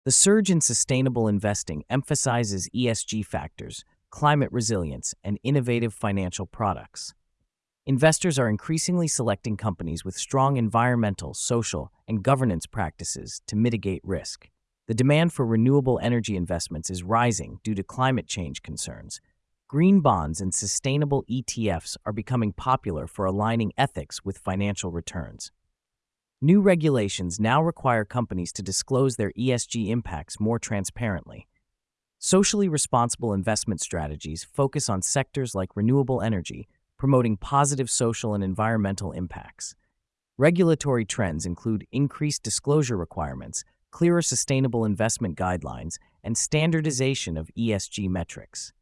The surge in sustainable investing emphasizes ESG factors, climate resilience, and innovative financial products. Investors are increasingly selecting companies with strong environmental, social, and governance practices to mitigate risk. The demand for renewable energy investments is rising due to climate change concerns. Green bonds and sustainable ETFs are becoming popular for aligning ethics with financial returns. New regulations now require companies to disclose their ESG impacts more transparently. Socially responsible investment strategies focus on sectors like renewable energy, promoting positive social and environmental impacts. Regulatory trends include increased disclosure requirements, clearer sustainable investment guidelines, and standardization of ESG metrics.